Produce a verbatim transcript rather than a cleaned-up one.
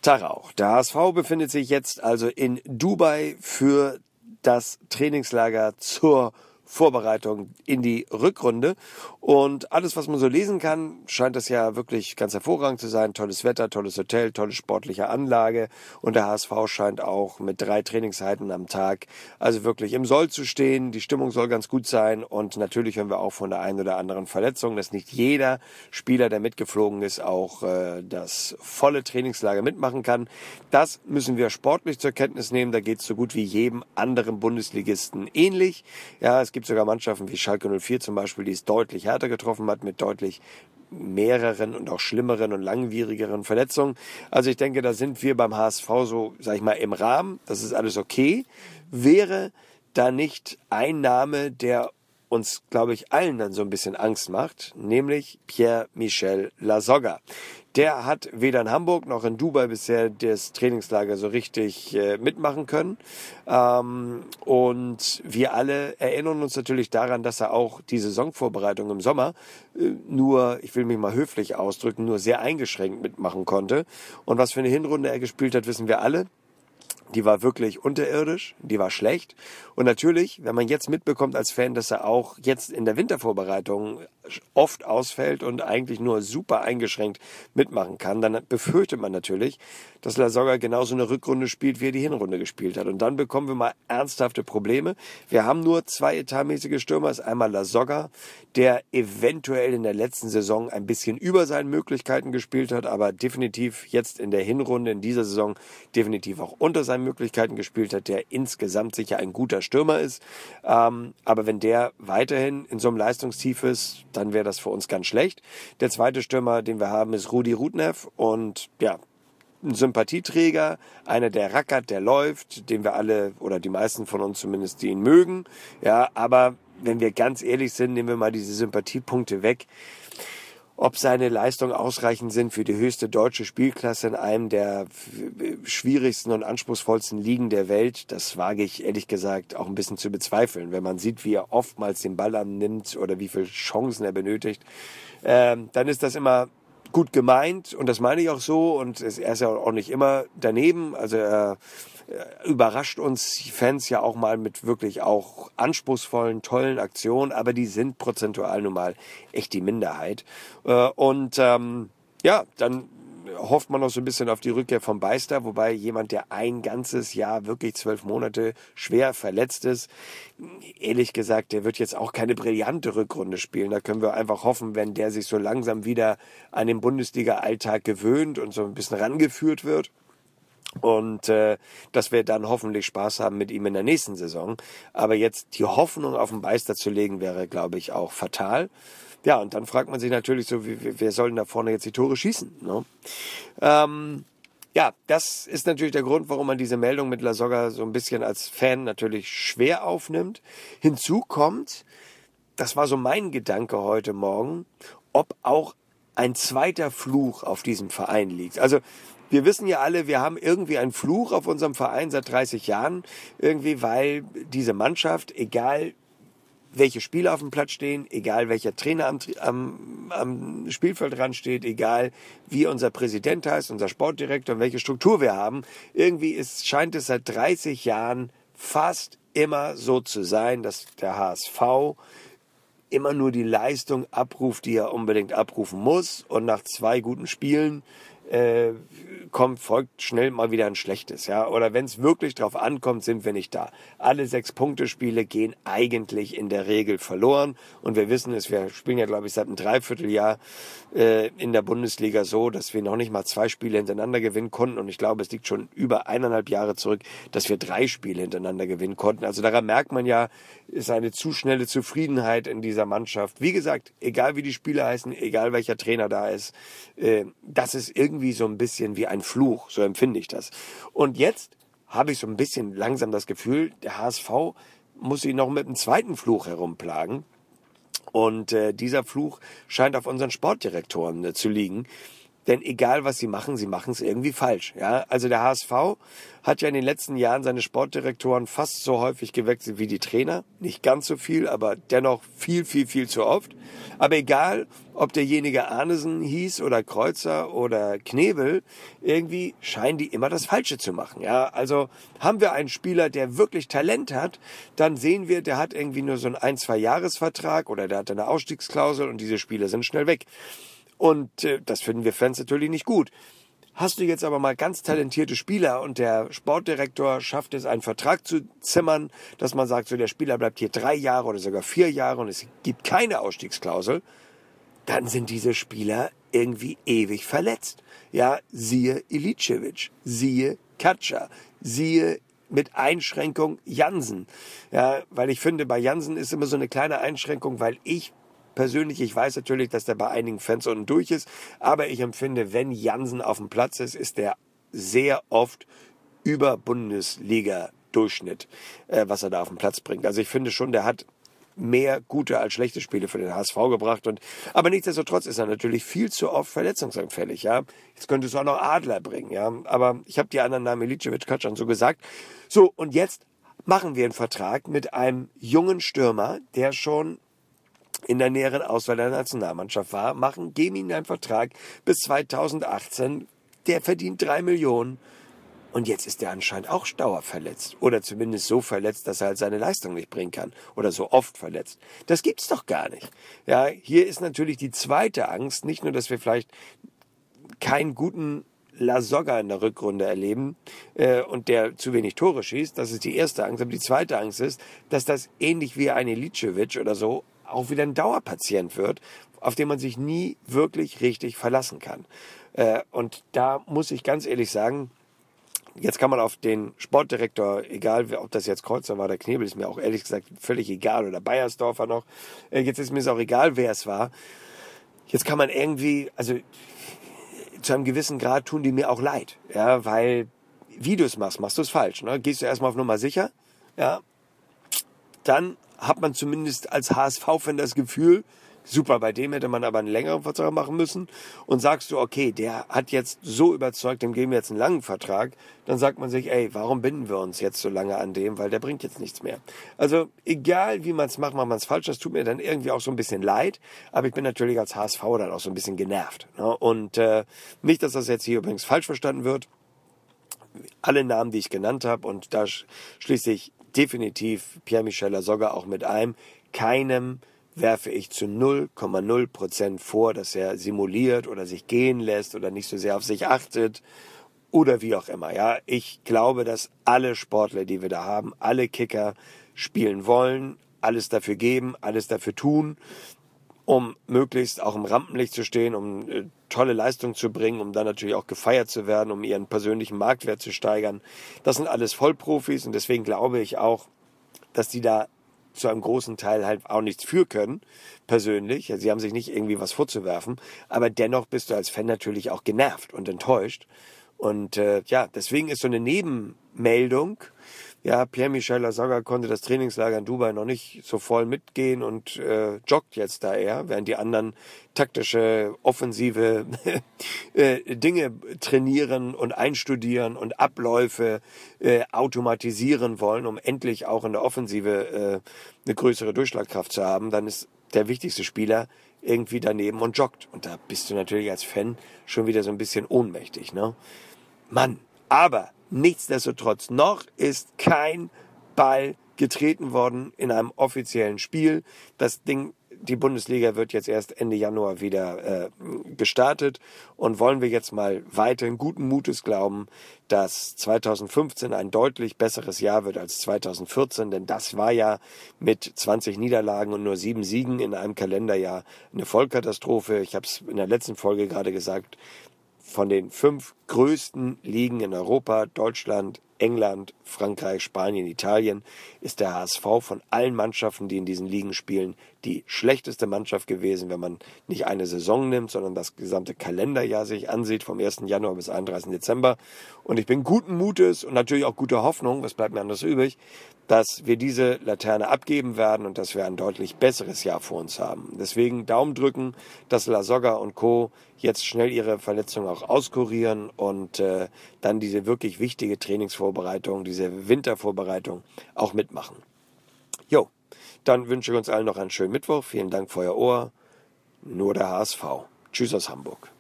Tag auch. Der H S V befindet sich jetzt also in Dubai für das Trainingslager zur Vorbereitung in die Rückrunde. Und alles, was man so lesen kann, scheint das ja wirklich ganz hervorragend zu sein. Tolles Wetter, tolles Hotel, tolle sportliche Anlage. Und der H S V scheint auch mit drei Trainingseinheiten am Tag also wirklich im Soll zu stehen. Die Stimmung soll ganz gut sein. Und natürlich hören wir auch von der einen oder anderen Verletzung, dass nicht jeder Spieler, der mitgeflogen ist, auch äh, das volle Trainingslager mitmachen kann. Das müssen wir sportlich zur Kenntnis nehmen. Da geht es so gut wie jedem anderen Bundesligisten ähnlich. Ja, es gibt sogar Mannschaften wie Schalke null vier zum Beispiel, die es deutlich härter getroffen hat, mit deutlich mehreren und auch schlimmeren und langwierigeren Verletzungen. Also ich denke, da sind wir beim H S V so, sag ich mal, im Rahmen. Das ist alles okay. Wäre da nicht ein Name, der uns, glaube ich, allen dann so ein bisschen Angst macht, nämlich Pierre-Michel Lasogga. Der hat weder in Hamburg noch in Dubai bisher das Trainingslager so richtig äh, mitmachen können. Ähm, und wir alle erinnern uns natürlich daran, dass er auch die Saisonvorbereitung im Sommer äh, nur, ich will mich mal höflich ausdrücken, nur sehr eingeschränkt mitmachen konnte. Und was für eine Hinrunde er gespielt hat, wissen wir alle. Die war wirklich unterirdisch, die war schlecht. Und natürlich, wenn man jetzt mitbekommt als Fan, dass er auch jetzt in der Wintervorbereitung oft ausfällt und eigentlich nur super eingeschränkt mitmachen kann, dann befürchtet man natürlich, dass Lasogga genauso eine Rückrunde spielt, wie er die Hinrunde gespielt hat. Und dann bekommen wir mal ernsthafte Probleme. Wir haben nur zwei etatmäßige Stürmer. Das ist einmal Lasogga, der eventuell in der letzten Saison ein bisschen über seinen Möglichkeiten gespielt hat, aber definitiv jetzt in der Hinrunde, in dieser Saison, definitiv auch unter seinen Möglichkeiten gespielt hat, der insgesamt sicher ein guter Stürmer ist. Ähm, aber wenn der weiterhin in so einem Leistungstief ist, dann wäre das für uns ganz schlecht. Der zweite Stürmer, den wir haben, ist Rudi Rudnev und ja, ein Sympathieträger, einer, der rackert, der läuft, den wir alle oder die meisten von uns zumindest, die ihn mögen. Ja, aber wenn wir ganz ehrlich sind, nehmen wir mal diese Sympathiepunkte weg. Ob seine Leistungen ausreichend sind für die höchste deutsche Spielklasse in einem der schwierigsten und anspruchsvollsten Ligen der Welt, das wage ich ehrlich gesagt auch ein bisschen zu bezweifeln. Wenn man sieht, wie er oftmals den Ball annimmt oder wie viele Chancen er benötigt, ähm, dann ist das immer gut gemeint und das meine ich auch so und er ist ja auch nicht immer daneben, also er überrascht uns Fans ja auch mal mit wirklich auch anspruchsvollen, tollen Aktionen, aber die sind prozentual nun mal echt die Minderheit. Und ähm, ja, dann hofft man noch so ein bisschen auf die Rückkehr vom Beister, wobei jemand, der ein ganzes Jahr, wirklich zwölf Monate schwer verletzt ist, ehrlich gesagt, der wird jetzt auch keine brillante Rückrunde spielen. Da können wir einfach hoffen, wenn der sich so langsam wieder an den Bundesliga-Alltag gewöhnt und so ein bisschen rangeführt wird. Und äh, dass wir dann hoffentlich Spaß haben mit ihm in der nächsten Saison. Aber jetzt die Hoffnung auf den Beister zu legen, wäre, glaube ich, auch fatal. Ja, und dann fragt man sich natürlich so, wie, wer soll denn da vorne jetzt die Tore schießen? Ne? Ähm, ja, das ist natürlich der Grund, warum man diese Meldung mit Lasogga so ein bisschen als Fan natürlich schwer aufnimmt. Hinzu kommt, das war so mein Gedanke heute Morgen, ob auch ein zweiter Fluch auf diesem Verein liegt. Also wir wissen ja alle, wir haben irgendwie einen Fluch auf unserem Verein seit dreißig Jahren, irgendwie, weil diese Mannschaft, egal welche Spieler auf dem Platz stehen, egal welcher Trainer am, am, am Spielfeldrand steht, egal wie unser Präsident heißt, unser Sportdirektor und welche Struktur wir haben, irgendwie ist, scheint es seit dreißig Jahren fast immer so zu sein, dass der H S V immer nur die Leistung abruft, die er unbedingt abrufen muss und nach zwei guten Spielen äh, kommt, folgt schnell mal wieder ein schlechtes, ja, oder wenn es wirklich drauf ankommt, sind wir nicht da. Alle sechs Punkte Spiele gehen eigentlich in der Regel verloren und wir wissen es, wir spielen ja, glaube ich, seit einem Dreivierteljahr äh, in der Bundesliga so, dass wir noch nicht mal zwei Spiele hintereinander gewinnen konnten und ich glaube, es liegt schon über eineinhalb Jahre zurück, dass wir drei Spiele hintereinander gewinnen konnten. Also daran merkt man ja, ist eine zu schnelle Zufriedenheit in dieser Mannschaft. Wie gesagt, egal wie die Spieler heißen, egal welcher Trainer da ist, äh, das ist irgendwie so ein bisschen wie ein Fluch, so empfinde ich das. Und jetzt habe ich so ein bisschen langsam das Gefühl, der H S V muss sich noch mit einem zweiten Fluch herumplagen. Und äh, dieser Fluch scheint auf unseren Sportdirektoren äh, zu liegen. Denn egal, was sie machen, sie machen es irgendwie falsch. Ja, also der H S V hat ja in den letzten Jahren seine Sportdirektoren fast so häufig gewechselt wie die Trainer. Nicht ganz so viel, aber dennoch viel, viel, viel zu oft. Aber egal, ob derjenige Arnesen hieß oder Kreuzer oder Knebel, irgendwie scheinen die immer das Falsche zu machen. Ja, also haben wir einen Spieler, der wirklich Talent hat, dann sehen wir, der hat irgendwie nur so einen ein-, zwei-Jahres-Vertrag oder der hat eine Ausstiegsklausel und diese Spieler sind schnell weg. Und äh, das finden wir Fans natürlich nicht gut. Hast du jetzt aber mal ganz talentierte Spieler und der Sportdirektor schafft es, einen Vertrag zu zimmern, dass man sagt, so der Spieler bleibt hier drei Jahre oder sogar vier Jahre und es gibt keine Ausstiegsklausel, dann sind diese Spieler irgendwie ewig verletzt. Ja, siehe Iličević, siehe Katscha, siehe mit Einschränkung Jansen. Ja, weil ich finde, bei Jansen ist immer so eine kleine Einschränkung, weil ich persönlich, ich weiß natürlich, dass der bei einigen Fans unten durch ist, aber ich empfinde, wenn Jansen auf dem Platz ist, ist der sehr oft über Bundesliga-Durchschnitt, äh, was er da auf den Platz bringt. Also ich finde schon, der hat mehr gute als schlechte Spiele für den H S V gebracht. Und, aber nichtsdestotrotz ist er natürlich viel zu oft verletzungsanfällig. Ja, jetzt könnte es auch noch Adler bringen. Ja, aber ich habe die anderen Namen Iličević, Katscha so gesagt. So, und jetzt machen wir einen Vertrag mit einem jungen Stürmer, der schon in der näheren Auswahl der Nationalmannschaft war, machen, geben ihm einen Vertrag bis zweitausendachtzehn, der verdient drei Millionen und jetzt ist er anscheinend auch dauerverletzt oder zumindest so verletzt, dass er halt seine Leistung nicht bringen kann oder so oft verletzt. Das gibt's doch gar nicht. Ja, hier ist natürlich die zweite Angst, nicht nur, dass wir vielleicht keinen guten Lasogga in der Rückrunde erleben äh, und der zu wenig Tore schießt, das ist die erste Angst, aber die zweite Angst ist, dass das ähnlich wie ein Iličević oder so auch wieder ein Dauerpatient wird, auf den man sich nie wirklich richtig verlassen kann. Äh, und da muss ich ganz ehrlich sagen, jetzt kann man auf den Sportdirektor, egal ob das jetzt Kreuzer war oder Knebel, ist mir auch ehrlich gesagt völlig egal, oder Beiersdorfer noch, äh, jetzt ist mir es auch egal, wer es war. Jetzt kann man irgendwie, also zu einem gewissen Grad tun die mir auch leid, ja, weil wie du es machst, machst du es falsch. Ne? Gehst du erstmal auf Nummer sicher, ja, dann hat man zumindest als H S V-Fan das Gefühl, super, bei dem hätte man aber einen längeren Vertrag machen müssen. Und sagst du, okay, der hat jetzt so überzeugt, dem geben wir jetzt einen langen Vertrag, dann sagt man sich, ey, warum binden wir uns jetzt so lange an dem, weil der bringt jetzt nichts mehr. Also egal, wie man es macht, macht man es falsch, das tut mir dann irgendwie auch so ein bisschen leid, aber ich bin natürlich als H S V dann auch so ein bisschen genervt. Ne? Und äh, nicht, dass das jetzt hier übrigens falsch verstanden wird, alle Namen, die ich genannt habe, und da schließe ich definitiv Pierre-Michel Lasogga auch mit ein. Keinem werfe ich zu null Komma null Prozent vor, dass er simuliert oder sich gehen lässt oder nicht so sehr auf sich achtet oder wie auch immer. Ja, ich glaube, dass alle Sportler, die wir da haben, alle Kicker spielen wollen, alles dafür geben, alles dafür tun, um möglichst auch im Rampenlicht zu stehen, um äh, tolle Leistung zu bringen, um dann natürlich auch gefeiert zu werden, um ihren persönlichen Marktwert zu steigern. Das sind alles Vollprofis und deswegen glaube ich auch, dass die da zu einem großen Teil halt auch nichts für können, persönlich. Sie haben sich nicht irgendwie was vorzuwerfen, aber dennoch bist du als Fan natürlich auch genervt und enttäuscht. Und äh, ja, deswegen ist so eine Nebenmeldung, ja, Pierre-Michel Lasogga konnte das Trainingslager in Dubai noch nicht so voll mitgehen und äh, joggt jetzt da eher, während die anderen taktische, offensive äh, Dinge trainieren und einstudieren und Abläufe äh, automatisieren wollen, um endlich auch in der Offensive äh, eine größere Durchschlagkraft zu haben. Dann ist der wichtigste Spieler irgendwie daneben und joggt. Und da bist du natürlich als Fan schon wieder so ein bisschen ohnmächtig, ne? Mann, aber nichtsdestotrotz, noch ist kein Ball getreten worden in einem offiziellen Spiel. Das Ding, die Bundesliga wird jetzt erst Ende Januar wieder äh, gestartet. Und wollen wir jetzt mal weiterhin guten Mutes glauben, dass zweitausendfünfzehn ein deutlich besseres Jahr wird als zweitausendvierzehn. Denn das war ja mit zwanzig Niederlagen und nur sieben Siegen in einem Kalenderjahr eine Vollkatastrophe. Ich habe es in der letzten Folge gerade gesagt, von den fünf größten Ligen in Europa, Deutschland, England, Frankreich, Spanien, Italien, ist der H S V von allen Mannschaften, die in diesen Ligen spielen, die schlechteste Mannschaft gewesen, wenn man nicht eine Saison nimmt, sondern das gesamte Kalenderjahr sich ansieht, vom ersten Januar bis einunddreißigsten Dezember. Und ich bin guten Mutes und natürlich auch guter Hoffnung, was bleibt mir anderes übrig, dass wir diese Laterne abgeben werden und dass wir ein deutlich besseres Jahr vor uns haben. Deswegen Daumen drücken, dass La Soga und Co. jetzt schnell ihre Verletzungen auch auskurieren und äh, dann diese wirklich wichtige Trainingsvorbereitung, diese Wintervorbereitung auch mitmachen. Jo, dann wünsche ich uns allen noch einen schönen Mittwoch. Vielen Dank für euer Ohr. Nur der H S V. Tschüss aus Hamburg.